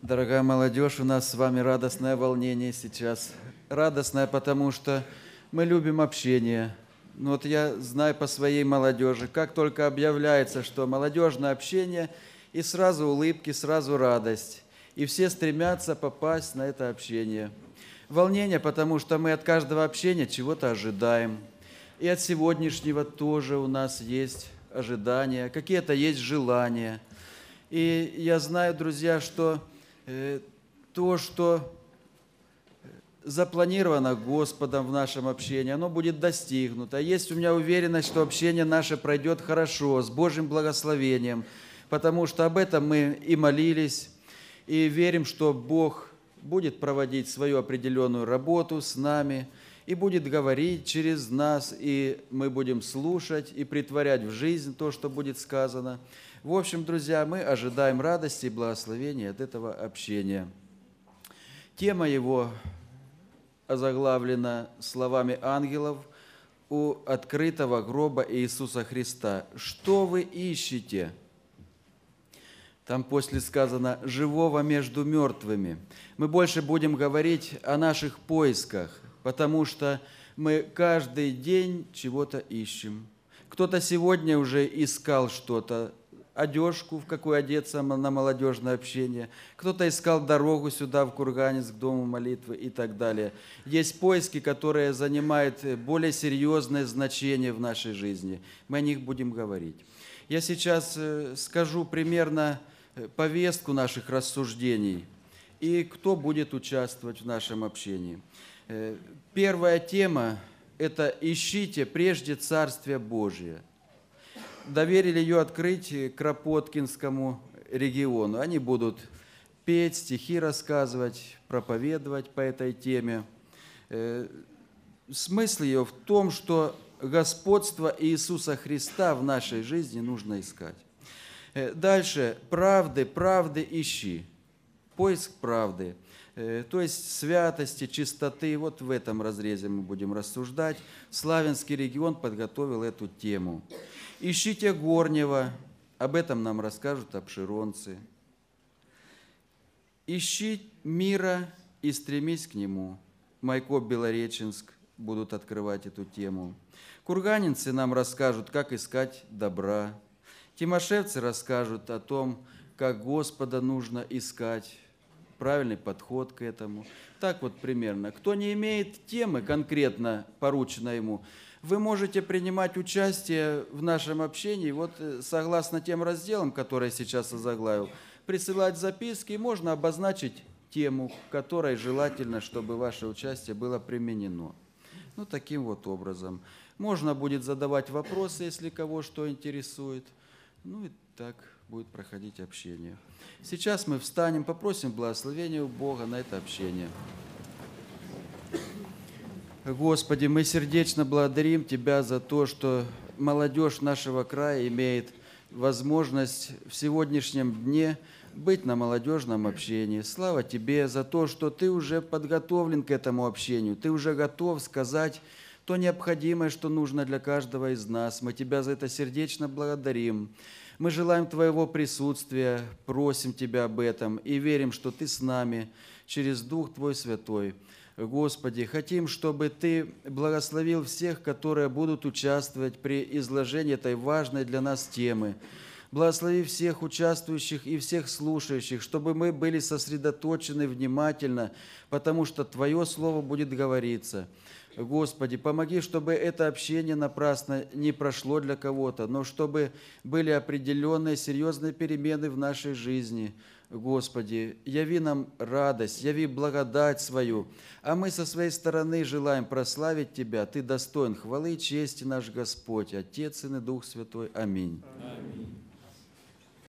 Дорогая молодежь, у нас с вами радостное волнение сейчас. Радостное, потому что мы любим общение. Ну вот я знаю по своей молодежи, как только объявляется, что молодежное общение, и сразу улыбки, сразу радость. И все стремятся попасть на это общение. Волнение, потому что мы от каждого общения чего-то ожидаем. И от сегодняшнего тоже у нас есть ожидания, какие-то есть желания. И я знаю, друзья, что то, что запланировано Господом в нашем общении, оно будет достигнуто. Есть у меня уверенность, что общение наше пройдет хорошо, с Божьим благословением, потому что об этом мы и молились, и верим, что Бог будет проводить свою определенную работу с нами и будет говорить через нас, и мы будем слушать и претворять в жизнь то, что будет сказано. В общем, друзья, мы ожидаем радости и благословения от этого общения. Тема его озаглавлена словами ангелов у открытого гроба Иисуса Христа. «Что вы ищете?» Там после сказано «живого между мертвыми». Мы больше будем говорить о наших поисках, потому что мы каждый день чего-то ищем. Кто-то сегодня уже искал что-то, одежку, в какую одеться на молодежное общение. Кто-то искал дорогу сюда, в Курганец, к Дому молитвы и так далее. Есть поиски, которые занимают более серьезное значение в нашей жизни. Мы о них будем говорить. Я сейчас скажу примерно повестку наших рассуждений и кто будет участвовать в нашем общении. Первая тема – это «Ищите прежде Царствие Божие». Доверили ее открыть Кропоткинскому региону. Они будут петь, стихи рассказывать, проповедовать по этой теме. Смысл ее в том, что господство Иисуса Христа в нашей жизни нужно искать. Дальше. Правды ищи. Поиск правды. То есть святости, чистоты. Вот в этом разрезе мы будем рассуждать. Славянский регион подготовил эту тему. Ищите горнего, об этом нам расскажут обширонцы. Ищи мира и стремись к нему. Майкоп, Белореченск будут открывать эту тему. Курганинцы нам расскажут, как искать добра. Тимошевцы расскажут о том, как Господа нужно искать, правильный подход к этому. Так вот примерно. Кто не имеет темы конкретно порученной ему, вы можете принимать участие в нашем общении, вот согласно тем разделам, которые я сейчас озаглавил, присылать записки, и можно обозначить тему, которой желательно, чтобы ваше участие было применено. Ну, таким вот образом. Можно будет задавать вопросы, если кого что интересует. Ну, и так будет проходить общение. Сейчас мы встанем, попросим благословения у Бога на это общение. Господи, мы сердечно благодарим Тебя за то, что молодежь нашего края имеет возможность в сегодняшнем дне быть на молодежном общении. Слава Тебе за то, что Ты уже подготовлен к этому общению, Ты уже готов сказать то необходимое, что нужно для каждого из нас. Мы Тебя за это сердечно благодарим. Мы желаем Твоего присутствия, просим Тебя об этом и верим, что Ты с нами через Дух Твой Святой. Господи, хотим, чтобы Ты благословил всех, которые будут участвовать при изложении этой важной для нас темы. Благослови всех участвующих и всех слушающих, чтобы мы были сосредоточены внимательно, потому что Твое Слово будет говориться. Господи, помоги, чтобы это общение напрасно не прошло для кого-то, но чтобы были определенные серьезные перемены в нашей жизни. Господи, яви нам радость, яви благодать свою, а мы со своей стороны желаем прославить Тебя. Ты достоин хвалы и чести, наш Господь, Отец, Сын и Дух Святой. Аминь.